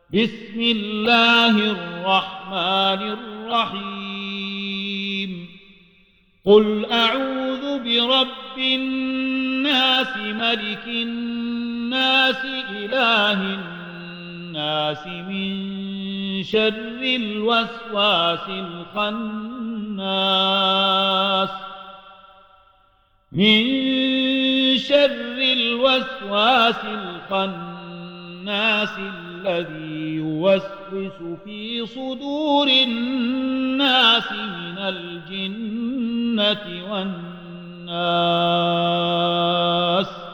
بسم الله الرحمن الرحيم قل أعوذ برب الناس ملك الناس إله الناس من شر الوسواس الخناس الذي يوسوس في صدور الناس من الجنة والناس